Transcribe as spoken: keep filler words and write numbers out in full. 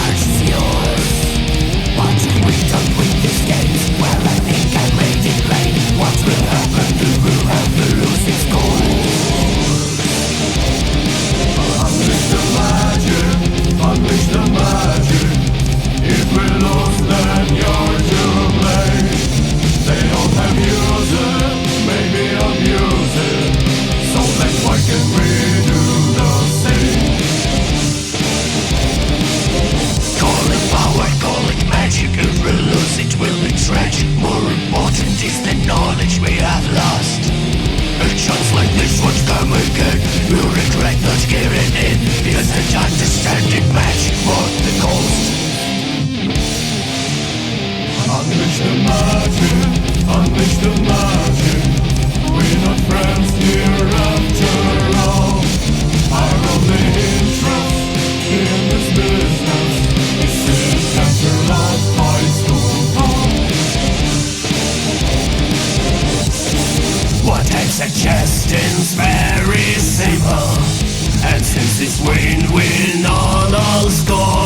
Unleash the magic, unleash the magic. We're not friends here after all. Our only interest in this business is to enter last high school hall. What I'm suggesting's very simple, and since it's win-win on all scores,